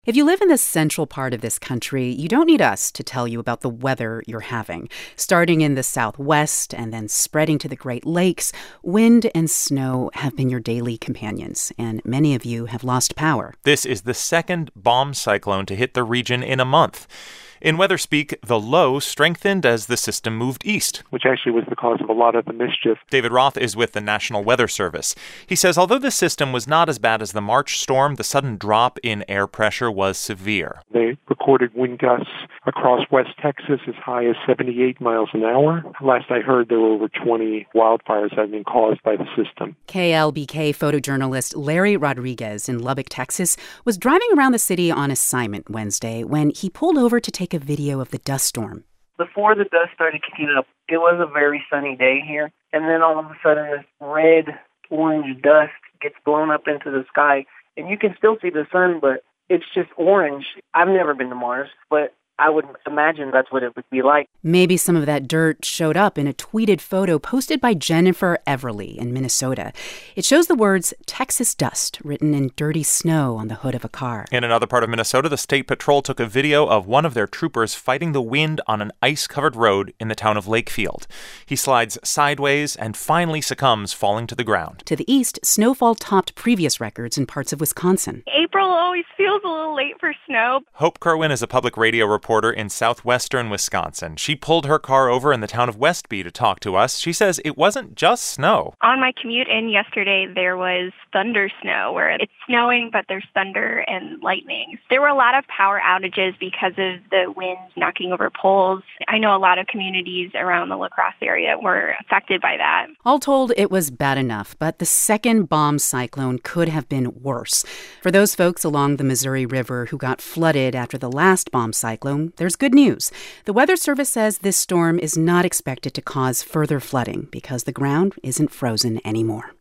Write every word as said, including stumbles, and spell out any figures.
If you live in the central part of this country, you don't need us to tell you about the weather you're having. Starting in the southwest and then spreading to the Great Lakes, wind and snow have been your daily companions, and many of you have lost power. This is the second bomb cyclone to hit the region in a month. In weather speak, the low strengthened as the system moved east, which actually was the cause of a lot of the mischief. David Roth is with the National Weather Service. He says although the system was not as bad as the March storm, the sudden drop in air pressure was severe. They recorded wind gusts across West Texas as high as seventy-eight miles an hour. Last I heard, there were over twenty wildfires that had been caused by the system. K L B K photojournalist Larry Rodriguez in Lubbock, Texas, was driving around the city on assignment Wednesday when he pulled over to take a video of the dust storm. Before the dust started kicking up, it was a very sunny day here. And then all of a sudden, this red, orange dust gets blown up into the sky. And you can still see the sun, but it's just orange. I've never been to Mars, but I would imagine that's what it would be like. Maybe some of that dirt showed up in a tweeted photo posted by Jennifer Everly in Minnesota. It shows the words Texas dust written in dirty snow on the hood of a car. In another part of Minnesota, the State Patrol took a video of one of their troopers fighting the wind on an ice-covered road in the town of Lakefield. He slides sideways and finally succumbs, falling to the ground. To the east, snowfall topped previous records in parts of Wisconsin. April always feels a little late for snow. Hope Kerwin is a public radio reporter in southwestern Wisconsin. She pulled her car over in the town of Westby to talk to us. She says it wasn't just snow. On my commute in yesterday, there was thunder snow, where it's snowing, but there's thunder and lightning. There were a lot of power outages because of the wind knocking over poles. I know a lot of communities around the La Crosse area were affected by that. All told, it was bad enough, but the second bomb cyclone could have been worse. For those folks along the Missouri River who got flooded after the last bomb cyclone, there's good news. The Weather Service says this storm is not expected to cause further flooding because the ground isn't frozen anymore.